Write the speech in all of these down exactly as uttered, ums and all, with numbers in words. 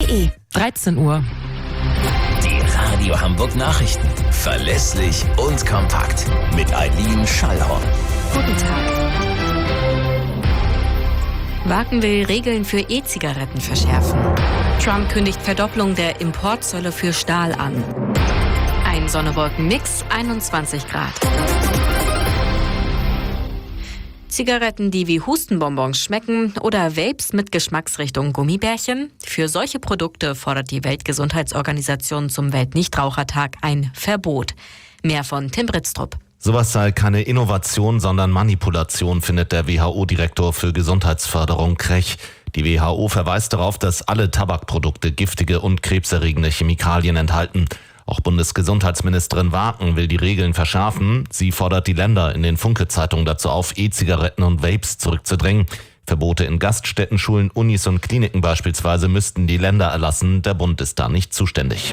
e. dreizehn Uhr. Die Radio Hamburg Nachrichten. Verlässlich und kompakt. Mit Eileen Schallhorn. Guten Tag. Wagen will Regeln für E-Zigaretten verschärfen. Trump kündigt Verdopplung der Importzölle für Stahl an. Ein Sonne-Wolken-Mix, einundzwanzig Grad. Zigaretten, die wie Hustenbonbons schmecken oder Vapes mit Geschmacksrichtung Gummibärchen? Für solche Produkte fordert die Weltgesundheitsorganisation zum Weltnichtrauchertag ein Verbot. Mehr von Tim Britztrup. Sowas sei keine Innovation, sondern Manipulation, findet der W H O-Direktor für Gesundheitsförderung Krech. Die W H O verweist darauf, dass alle Tabakprodukte giftige und krebserregende Chemikalien enthalten. Auch Bundesgesundheitsministerin Waken will die Regeln verschärfen. Sie fordert die Länder in den Funke-Zeitungen dazu auf, E-Zigaretten und Vapes zurückzudrängen. Verbote in Gaststätten, Schulen, Unis und Kliniken beispielsweise müssten die Länder erlassen. Der Bund ist da nicht zuständig.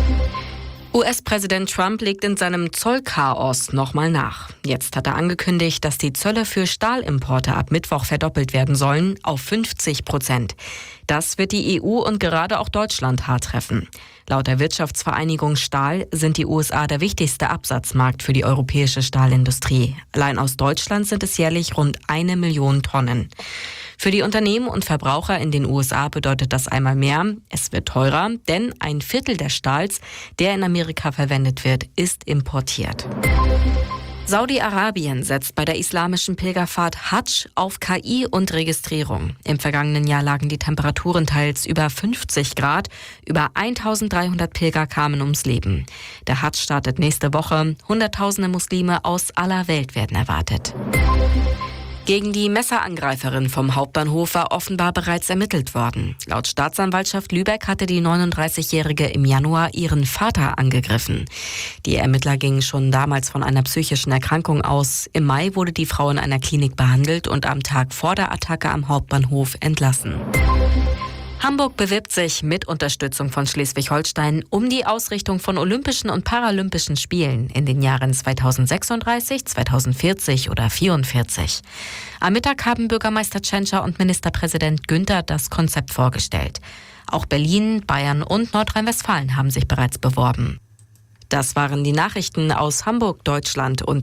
U S-Präsident Trump legt in seinem Zollchaos nochmal nach. Jetzt hat er angekündigt, dass die Zölle für Stahlimporte ab Mittwoch verdoppelt werden sollen auf fünfzig Prozent. Das wird die E U und gerade auch Deutschland hart treffen. Laut der Wirtschaftsvereinigung Stahl sind die U S A der wichtigste Absatzmarkt für die europäische Stahlindustrie. Allein aus Deutschland sind es jährlich rund eine Million Tonnen. Für die Unternehmen und Verbraucher in den U S A bedeutet das einmal mehr. Es wird teurer, denn ein Viertel des Stahls, der in Amerika verwendet wird, ist importiert. Saudi-Arabien setzt bei der islamischen Pilgerfahrt Hadsch auf K I und Registrierung. Im vergangenen Jahr lagen die Temperaturen teils über fünfzig Grad. Über eintausenddreihundert Pilger kamen ums Leben. Der Hadsch startet nächste Woche. Hunderttausende Muslime aus aller Welt werden erwartet. Gegen die Messerangreiferin vom Hauptbahnhof war offenbar bereits ermittelt worden. Laut Staatsanwaltschaft Lübeck hatte die neununddreißigjährige im Januar ihren Vater angegriffen. Die Ermittler gingen schon damals von einer psychischen Erkrankung aus. Im Mai wurde die Frau in einer Klinik behandelt und am Tag vor der Attacke am Hauptbahnhof entlassen. Hamburg bewirbt sich mit Unterstützung von Schleswig-Holstein um die Ausrichtung von Olympischen und Paralympischen Spielen in den Jahren zweitausendsechsunddreißig, zweitausendvierzig oder vierundvierzig. Am Mittag haben Bürgermeister Tschentscher und Ministerpräsident Günther das Konzept vorgestellt. Auch Berlin, Bayern und Nordrhein-Westfalen haben sich bereits beworben. Das waren die Nachrichten aus Hamburg, Deutschland und